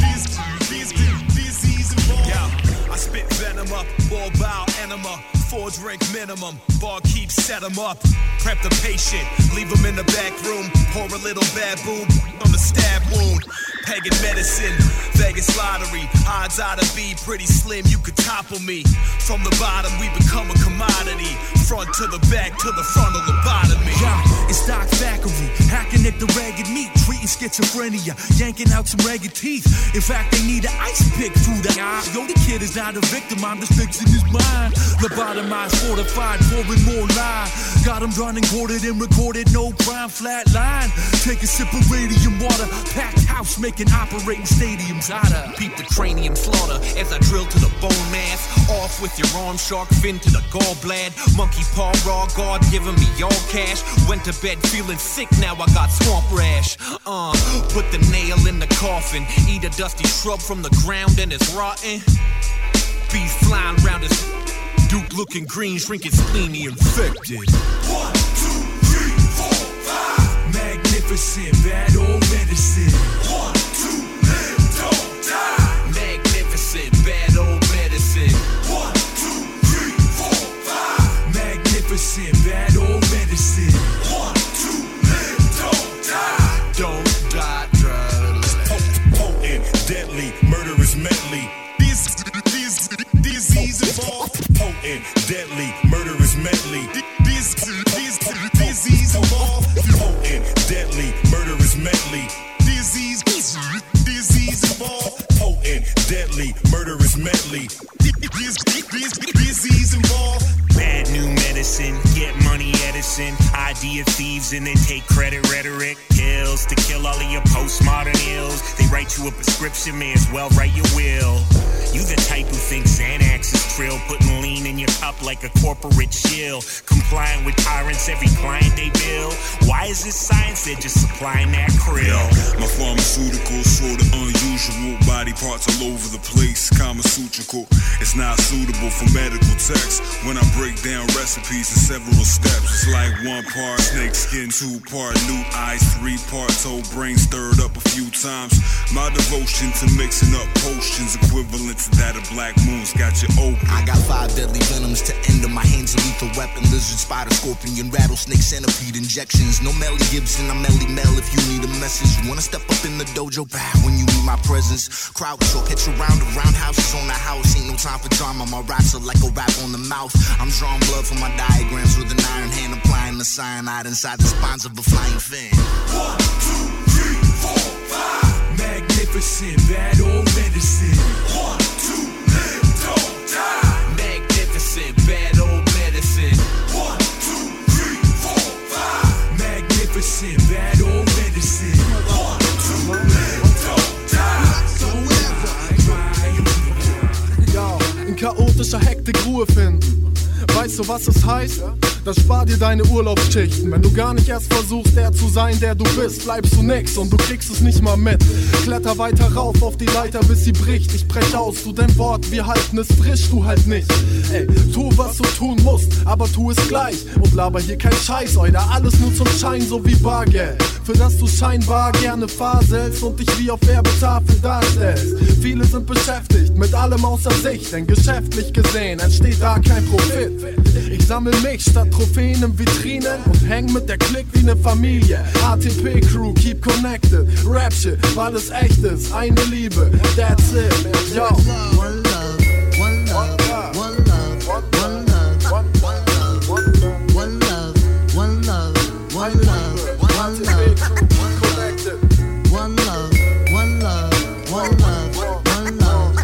Yeah, I spit venom up, ball bow enema. Four drink minimum, bar keeps set 'em up. Prep the patient, leave him in the back room. Pour a little bad boob on the stab wound. Pagan medicine, Vegas lottery. Odds ought to be pretty slim, you could topple me. From the bottom, we become a commodity. Front to the back, to the frontal lobotomy. Yeah, it's Doc Thackeray, hacking at the ragged meat, treating schizophrenia, yanking out some ragged teeth. In fact, they need an ice pick through the eye. Yo, the kid is not a victim, I'm just fixing his mind. Lobotomized, fortified, pouring more lie. Got him running, quartered and recorded, no crime, flat line. Take a sip of radium water, packed house, making operating stadiums hotter. Peep the cranium slaughter as I drill to the bone mass. Off with your arm, shark fin to the gallblad. Monkey paw, raw guard, giving me all cash. Went to bed feeling sick, now I got swamp rash. Uh, put the nail in the coffin. Eat a dusty shrub from the ground and it's rotten. Bees flying around his Duke looking green, shrinking spleeny infected. One, two, three, four, five. Magnificent, bad old medicine. One, two, live, don't die. Magnificent, bad old medicine. One, two, three, four, five. Magnificent, bad old medicine. One, two, live, don't die. Don't die, drugs. Potent, deadly, murderous medley. These, these, disease involved. Potent, deadly, murderous medley. These, these, disease involved. Potent, deadly, murderous medley. Disease, disease involved. Potent, deadly, murderous medley. Disease involved. Bad new medicine, get money Edison. Idea thieves and then take credit rhetoric. Pills to kill all of your postmodern ills. They write you a prescription, may as well write your will. You the type who thinks Xanax is trill, putting lean in your cup like a corporate chill. Complying with tyrants, every client they bill. Why is this science? They're just supplying that krill. My pharmaceuticals sorta unusual. Body parts all over the place, Kama Sutrical. It's not suitable for medical text. When I break down recipes in several steps, it's like one part snake skin, two part loot eyes, three part toe brain stirred up a few times. My devotion to mixing up potions equivalent to that of black moons got you open. I got five deadly venoms to end them. My hands a lethal weapon. Lizard, spider, scorpion, rattlesnake, centipede injections. No Melly Gibson, I'm Melly Mel if you need a message. You wanna step up in the dojo, bow when you meet my presence. Crowd talk, catch a round of roundhouses on the house. Ain't no time for drama, my raps are like a rap on the mouth. I'm drawing blood from my diagrams with an iron hand, applying the cyanide inside the spines of a flying fin. One, two, three, four, five. Magnificent, bad old medicine. One, two, live, don't die. Magnificent, bad old medicine. One, two, three, four, five. Magnificent. say, one, two, men, don't die. Ja, in chaotischer Hektik Ruhe finden. Weißt du, was es heißt? Das spart dir deine Urlaubsschichten. Wenn du gar nicht erst versuchst, der zu sein, der du bist, bleibst du nix und du kriegst es nicht mal mit. Kletter weiter rauf auf die Leiter, bis sie bricht. Ich brech aus, du dein Wort, wir halten es frisch, du halt nicht. Ey, tu, was du tun musst, aber tu es gleich. Und laber hier kein Scheiß, Euer, alles nur zum Schein, so wie Bargeld. Für das du scheinbar gerne faselst und dich wie auf Werbetafel darstellst. Viele sind beschäftigt mit allem außer sich, denn geschäftlich gesehen entsteht da kein Profit. Ich sammel mich statt Trophäen in Vitrinen und häng mit der Clique wie ne Familie. A T P-Crew, keep connected. Rap-Shit, weil es echt ist, eine Liebe, that's it, yo. One love, one love, one love, one love, one love, one love, one love, one love, one love, one love, connected. One love, one love, one love, one love,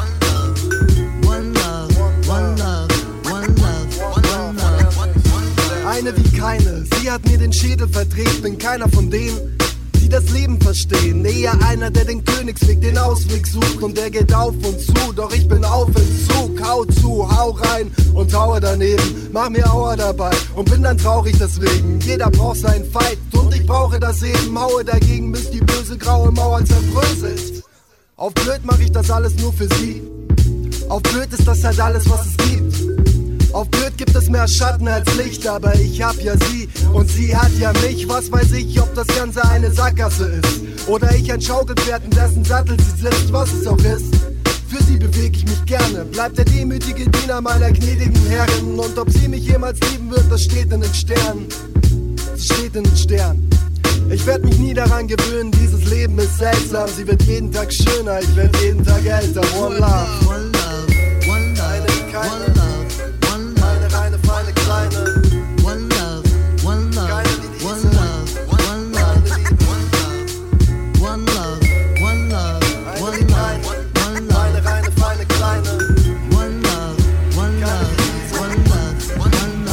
one love, one love, one love, one love. Eine wie keine, sie hat mir den Schädel verdreht, bin keiner von denen, die das Leben verstehen. Eher einer, der den Königsweg, den Ausweg sucht und der geht auf und zu. Doch ich bin auf Entzug, hau zu, hau rein und haue daneben. Mach mir Aua dabei und bin dann traurig deswegen. Jeder braucht seinen Fight und ich brauche das eben. Haue dagegen, bis die böse graue Mauer zerbröselt. Auf blöd mach ich das alles nur für sie. Auf blöd ist das halt alles, was es gibt. Auf blöd gibt es mehr Schatten als Licht, aber ich hab ja sie und sie hat ja mich. Was weiß ich, ob das Ganze eine Sackgasse ist oder ich ein Schaukelpferd, in dessen Sattel sie sitzt, was es auch ist. Für sie bewege ich mich gerne, bleibt der demütige Diener meiner gnädigen Herren. Und ob sie mich jemals lieben wird, das steht in den Sternen. Das steht in den Sternen. Ich werd mich nie daran gewöhnen, dieses Leben ist seltsam. Sie wird jeden Tag schöner, ich werd jeden Tag älter. One love, one love, one love, eine wie keine. one love. Eine reine, feine, kleine. One love, one love, Keine wie diese. one love, one love, one love, one love, one love, one love, Eine reine, feine, kleine. one love, one love, one love, one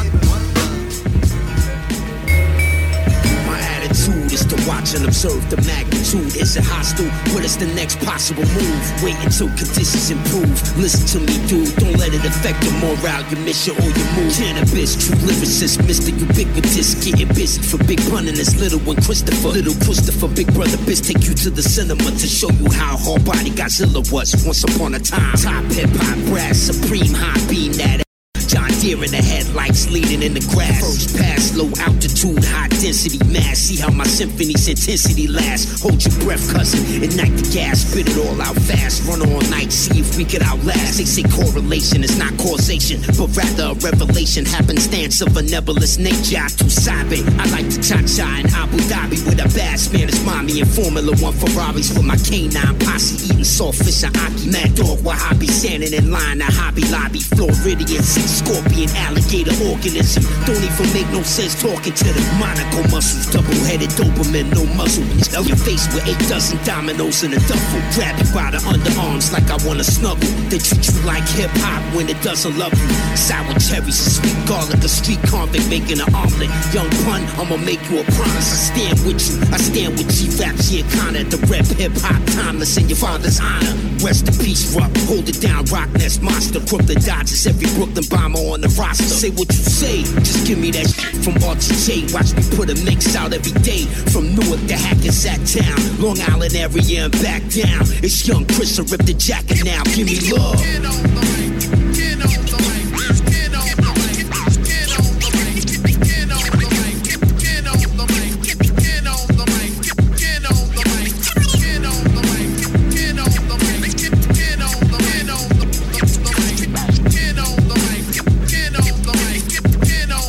love. My attitude is to watch and observe the magnitude. Is it hostile? What is the next possible move? Wait until conditions improve. Listen to me, dude. Don't let it affect your morale, your mission, or your mood. Cannabis, true lyricist, Mister Ubiquitous. Getting busy for Big Pun and this little one, Christopher. Little Christopher, Big Brother Biz, take you to the cinema to show you how hard body Godzilla was once upon a time. Top hip hop, brass, supreme high beam that. John Deere in the headlights, leaning in the grass. First pass, low altitude, high density mass. See how my symphony's intensity lasts. Hold your breath, cousin, ignite the gas. Spit it all out fast, run all night, see if we could outlast. They say correlation is not causation, but rather a revelation. Happenstance of a nebulous nature. I too sabe. I like to cha-cha in Abu Dhabi with a bass man. It's mommy and Formula One Ferraris for my canine posse. Eating saltfish and aki. Mad dog, Wahhabi, standing in line at Hobby Lobby. Floridian sea scorpion, alligator organism. Don't even make no sense talking to them. Monaco muscles, double-headed Doberman, no muzzle. Stuff your face with eight dozen dominoes in a duffel. Grab you by the underarms like I wanna snuggle. They treat you like hip-hop when it doesn't love you. Sour cherries and sweet garlic, a street convict making an omelet. Young pun, I'ma make you a promise. I stand with you, I stand with G-Rap, Giancana. The rep hip-hop, timeless in your father's honor. Rest in peace, Rupp, hold it down, Rock Nest Monster. Brooklyn Dodgers, every Brooklyn bomber on the roster. Say what you say, just give me that shit from R T J. Watch me put a mix out every day. From Newark to Hackensack Town, Long Island area and back down. It's young Chris, I rip the jacket now. Give me love. Get on the mic, get on the mic, get on the mic, get on the mic, get on the mic, get on the mic, get on the mic, get on the mic, get on the mic, get on the mic, get on the mic, get on the mic, get on the mic, get on the mic, get on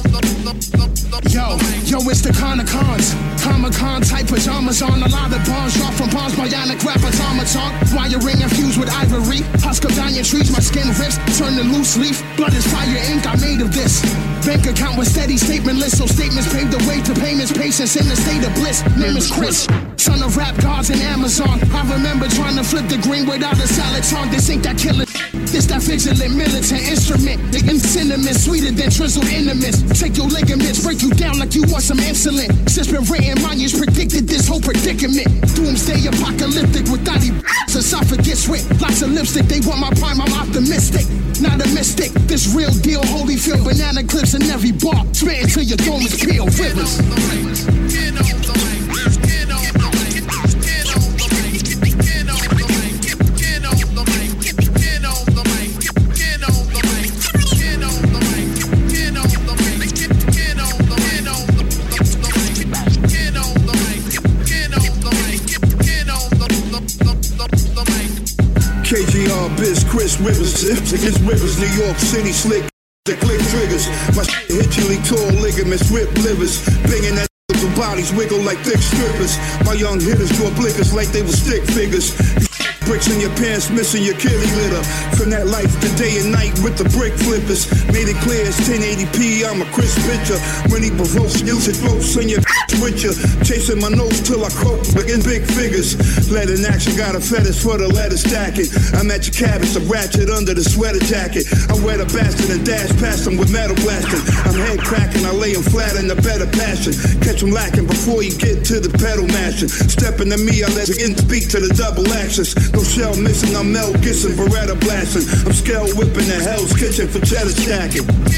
the mic. Yo, yo, it's the Comic-Cons. Comic-Con type pajamas on. A lot of bombs drop from bombs, bionic rap automaton. Wiring infused with ivory. Husk of dying trees, my skin rips. Turn the loose leaf. Blood is fire ink, I made of this. Bank account with steady statementless. So statements pave the way to payments. Patience in a state of bliss. Name is Chris. Son of rap gods in Amazon. I remember trying to flip the green without a salad song. This ain't that killer. This that vigilant militant instrument. The cinnamon sweeter than trizzled intimates. Take your ligaments, break you down like you want some insulin. Since been written, Mayans predicted this predicament. Doomsday apocalyptic with thotty esophagus with lots of lipstick. They want my prime, I'm optimistic. Not a mystic, this real deal. Holyfield banana clips in every bar. Spitting till your dome is peel rivers. K G R, Biz, Chris Rivers, His Rivers, New York City, slick, the click triggers. My shit hit you like tall ligaments, rip livers, banging that till bodies wiggle like thick strippers. My young hitters draw blickers like they were stick figures. Bricks in your pants, missing your kitty litter. From that life, the day and night with the brick flippers. Made it clear it's ten eighty p, I'm a crisp picture. When he provokes, use it close and your with you. Chasing my nose till I croak, in big figures. Lead in action, got a fetish for the letter stacking. I'm at your cabbage, a ratchet under the sweater jacket. I wear the bastard and dash past him with metal blasting. I'm head cracking, I lay him flat in the better passion. Catch him lacking before you get to the pedal mashing. Stepping to me, I let him speak to the double axis. No shell missing, I'm Mel Gibson, Beretta blasting. I'm scale whipping the Hell's Kitchen for cheddar stacking.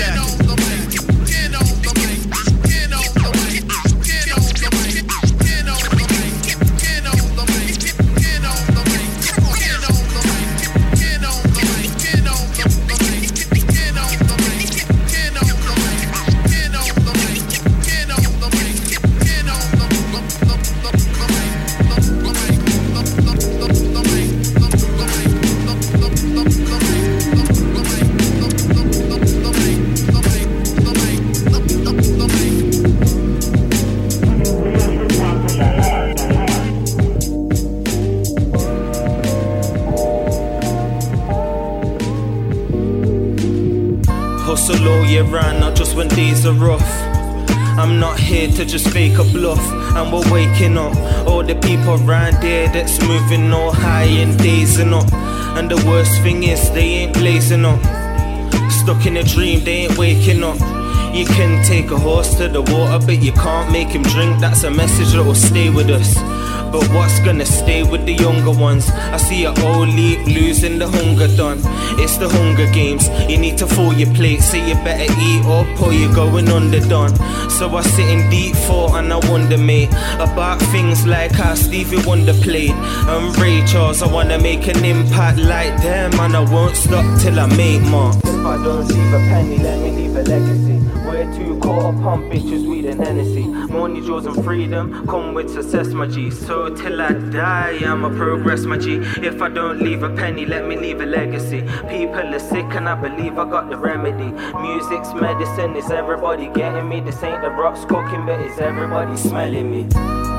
Hustle all year round, not just when days are rough. I'm not here to just fake a bluff, and we're waking up all the people around there that's moving all high and dazing up. And the worst thing is they ain't blazing up. Stuck in a dream, they ain't waking up. You can take a horse to the water, but you can't make him drink. That's a message that will stay with us. But what's gonna stay with the younger ones? I see a old league losing the hunger done. It's the Hunger Games. You need to fill your plate, so you better eat up or you're going underdone. So I sit in deep thought and I wonder, mate, about things like how Stevie Wonder played and Ray Charles. I wanna make an impact like them, and I won't stop till I make more. If I don't leave a penny, let me leave a legacy. We're too caught up on bitches, weed and Hennessy. Money, jewels and freedom come with success, my G. So till I die, I'ma progress, my G. If I don't leave a penny, let me leave a legacy. People are sick and I believe I got the remedy. Music's medicine, is everybody getting me? This ain't the rocks cooking, but is everybody smelling me?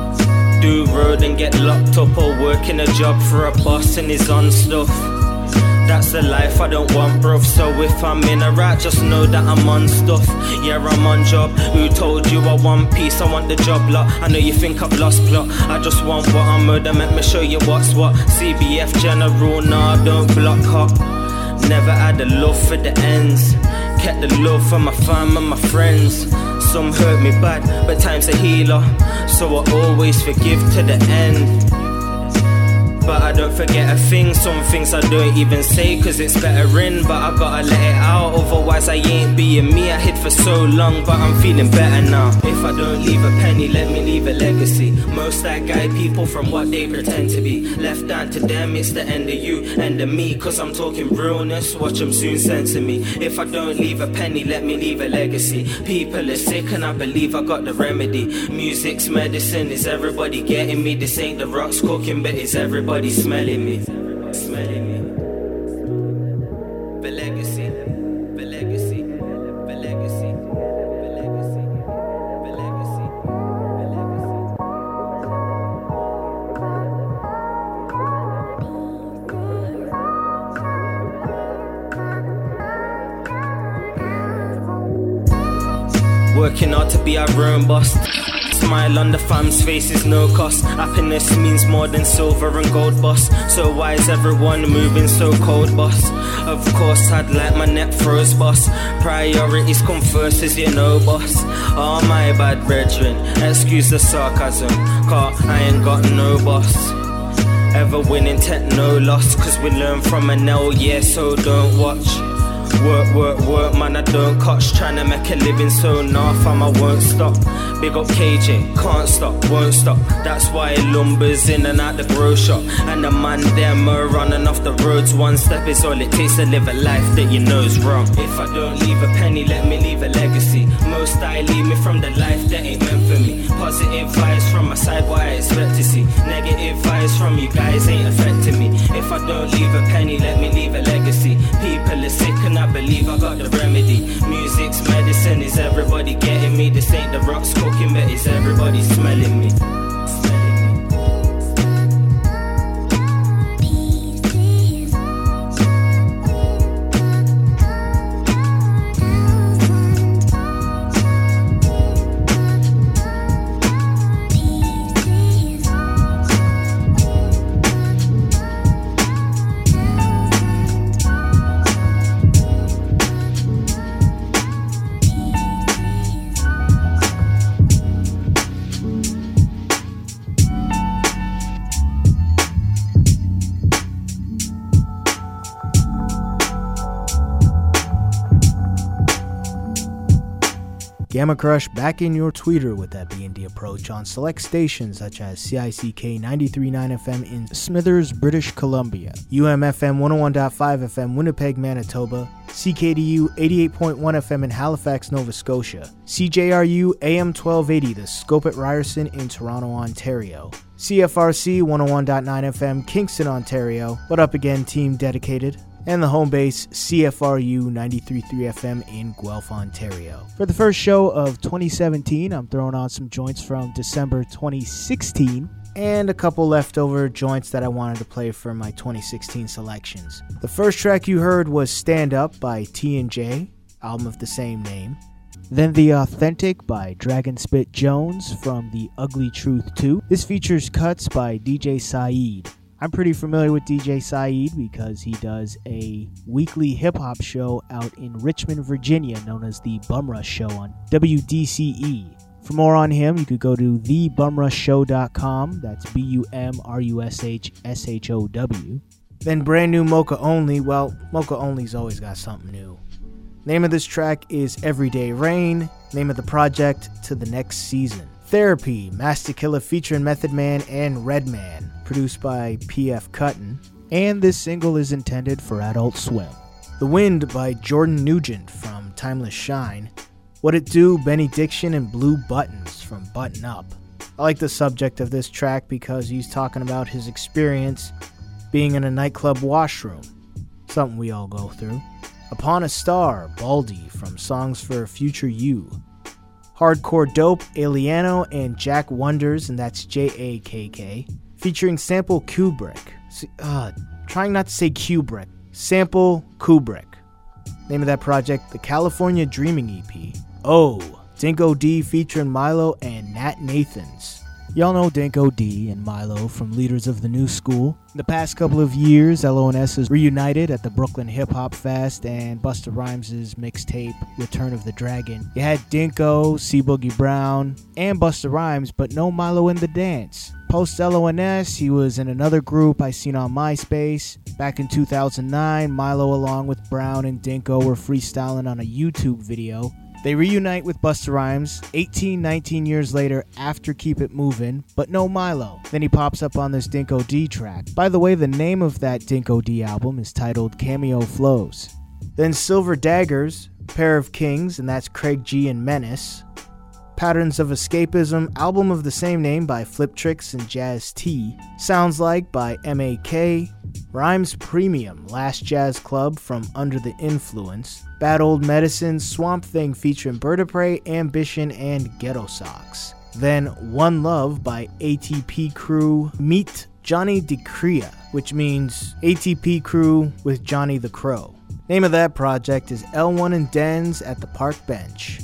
Do road and get locked up or working a job for a boss and his on stuff. That's the life I don't want, bruv. So if I'm in a rat, just know that I'm on stuff. Yeah, I'm on job. Who told you I want peace? I want the job lot. I know you think I've lost plot. I just want what I'm murder. Let me show you what's what. C B F general, nah, don't block hop. Never had a love for the ends. Kept the love for my fam and my friends. Some hurt me bad, but time's a healer. So I always forgive to the end. But I don't forget a thing. Some things I don't even say, cause it's better in. But I gotta let it out, otherwise I ain't being me. I hid for so long, but I'm feeling better now. If I don't leave a penny, let me leave a legacy. Most that guide people from what they pretend to be. Left down to them, it's the end of you, end of me. Cause I'm talking realness, watch them soon censor me. If I don't leave a penny, let me leave a legacy. People are sick and I believe I got the remedy. Music's medicine, is everybody getting me? This ain't the rocks cooking, but is everybody smelling me, smelling me. The legacy, the legacy, the legacy, the legacy, the legacy, the legacy. working hard to be our own boss. Smile on the fam's face is no cost. Happiness means more than silver and gold, boss. So why is everyone moving so cold, boss? Of course I'd like my net froze, boss. Priorities come first, as you know, boss. Oh my bad brethren, excuse the sarcasm, cause I ain't got no boss. Ever winning tech, no loss, cause we learn from an L, yeah, so don't watch. Work, work, work, man, I don't catch. Tryna make a living, so nah, fam, I won't stop. Big up K J, can't stop, won't stop. That's why lumber's in and out the grow shop. And the man them are running off the roads. One step is all it takes to live a life that you know's wrong. If I don't leave a penny, let me leave a legacy. Most I leave me from the life that ain't meant for me. Positive vibes from my side, what I expect to see. Negative vibes from you guys ain't affecting me. If I don't leave a penny, let me leave a legacy. People are sick and I believe I got the remedy. Music's medicine, is everybody getting me? This ain't the rocks cooking, but is everybody smelling me? Gamma Crush back in your tweeter with that B and D approach on select stations such as C I C K ninety-three point nine F M in Smithers, British Columbia, U M F M one oh one point five F M Winnipeg, Manitoba, C K D U eighty-eight point one F M in Halifax, Nova Scotia, C J R U A M twelve eighty The Scope at Ryerson in Toronto, Ontario, C F R C one oh one point nine F M Kingston, Ontario, what up again team dedicated, and the home base C F R U ninety-three point three F M in Guelph, Ontario. For the first show of twenty seventeen, I'm throwing on some joints from December twenty sixteen and a couple leftover joints that I wanted to play for my twenty sixteen selections. The first track you heard was Stand Up by T and J, album of the same name. Then The Authentic by Dragon Spit Jones from The Ugly Truth two. This features cuts by D J Saeed. I'm pretty familiar with D J Saeed because he does a weekly hip-hop show out in Richmond, Virginia known as The Bum Rush Show on W D C E. For more on him, you could go to the bum rush show dot com. That's B U M R U S H S H O W. Then brand new Mocha Only. Well, Mocha Only's always got something new. Name of this track is Everyday Rain. Name of the project, To the Next Season. Therapy, Master Killa featuring Method Man and Redman, produced by P F Cutton. And this single is intended for Adult Swim. The Wind by Jordan Nugent from Timeless Shine. What It Do, Benny Diction and Blue Buttons from Button Up. I like the subject of this track because he's talking about his experience being in a nightclub washroom. Something we all go through. Upon a Star, Baldy from Songs for a Future You. Hardcore Dope, Aliano and Jack Wonders, and that's J A K K. Featuring Sample Kubrick. Uh, trying not to say Kubrick. Sample Kubrick. Name of that project, the California Dreaming E P. Oh, Dinko D featuring Milo and Nat Nathans. Y'all know Dinko D and Milo from Leaders of the New School. In the past couple of years, L O N S has reunited at the Brooklyn Hip Hop Fest and Busta Rhymes' mixtape, Return of the Dragon. You had Dinko, C Boogie Brown, and Busta Rhymes, but no Milo in the dance. Post L O N S, he was in another group I seen on MySpace. Back in two thousand nine, Milo along with Brown and Dinko were freestyling on a YouTube video. They reunite with Busta Rhymes eighteen, nineteen years later after Keep It Movin', but no Milo. Then he pops up on this Dinko D track. By the way, the name of that Dinko D album is titled Cameo Flows. Then Silver Daggers, Pair of Kings, and that's Craig G and Menace. Patterns of Escapism, album of the same name by Flip Tricks and Jazz T. Sounds Like by M A K. Rhymes Premium, Last Jazz Club from Under the Influence. Bad Old Medicine, Swamp Thing featuring Bird Prey, Ambition, and Ghetto Socks. Then One Love by A T P Crew meet Johnny DeCrea, which means A T P Crew with Johnny the Crow. Name of that project is L one and Dens at the Park Bench.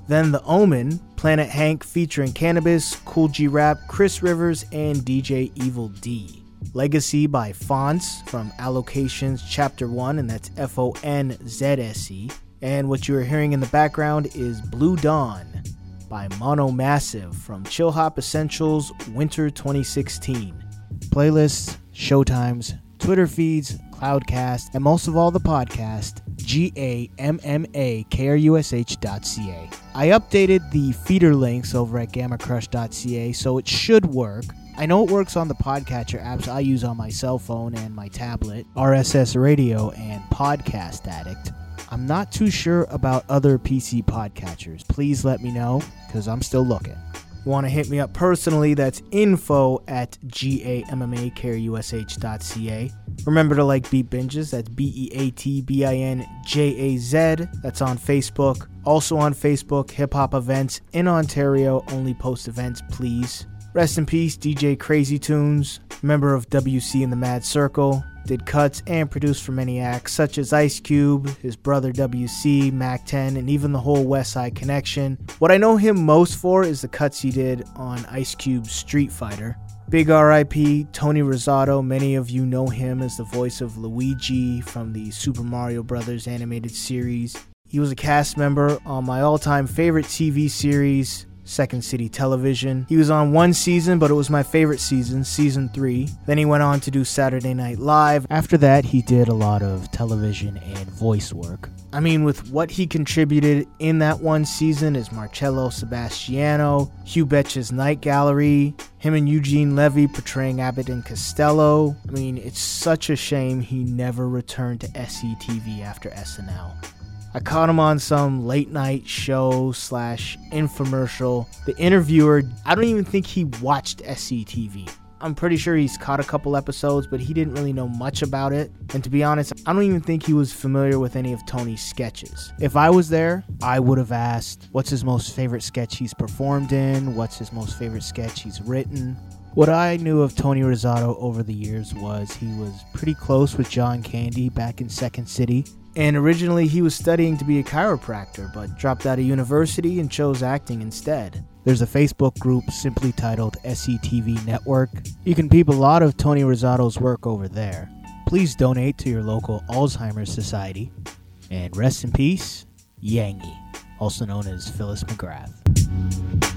Then The Omen, Planet Hank featuring Cannabis, Cool G Rap, Chris Rivers, and D J Evil D. Legacy by Fonz from Allocations Chapter one, and that's F O N Z S E. And what you are hearing in the background is Blue Dawn by Mono Massive from Chill Hop Essentials Winter twenty sixteen. Playlists, showtimes, Twitter feeds, Cloudcast, and most of all the podcast, G A M M A K R U S H dot C A. I updated the feeder links over at gamma crush dot C A, so it should work. I know it works on the podcatcher apps I use on my cell phone and my tablet, R S S Radio and Podcast Addict. I'm not too sure about other P C podcatchers. Please let me know, because I'm still looking. Want to hit me up personally, that's info at G A M M A K R U S H dot C A. Remember to like Beat Binges, that's B E A T B I N J A Z. That's on Facebook. Also on Facebook, Hip Hop Events in Ontario. Only post events, please. Rest in peace, D J Crazy Tunes, member of W C in the Mad Circle. Did cuts and produced for many acts such as Ice Cube, his brother W C, Mac ten, and even the whole West Side Connection. What I know him most for is the cuts he did on Ice Cube's Street Fighter. Big R I P Tony Rosado. Many of you know him as the voice of Luigi from the Super Mario Brothers animated series. He was a cast member on my all-time favorite T V series, Second City Television. He was on one season, but it was my favorite season, season three. Then he went on to do Saturday Night Live. After that, he did a lot of television and voice work. I mean, with what he contributed in that one season is Marcello Sebastiano, Hugh Betch's Night Gallery, him and Eugene Levy portraying Abbott and Costello. I mean, it's such a shame he never returned to S C T V after S N L. I caught him on some late night show slash infomercial. The interviewer, I don't even think he watched S C T V. I'm pretty sure he's caught a couple episodes, but he didn't really know much about it. And to be honest, I don't even think he was familiar with any of Tony's sketches. If I was there, I would have asked, what's his most favorite sketch he's performed in? What's his most favorite sketch he's written? What I knew of Tony Rosado over the years was he was pretty close with John Candy back in Second City. And originally he was studying to be a chiropractor, but dropped out of university and chose acting instead. There's a Facebook group simply titled S C T V Network. You can peep a lot of Tony Rosado's work over there. Please donate to your local Alzheimer's Society. And rest in peace, Yangi, also known as Phyllis McGrath.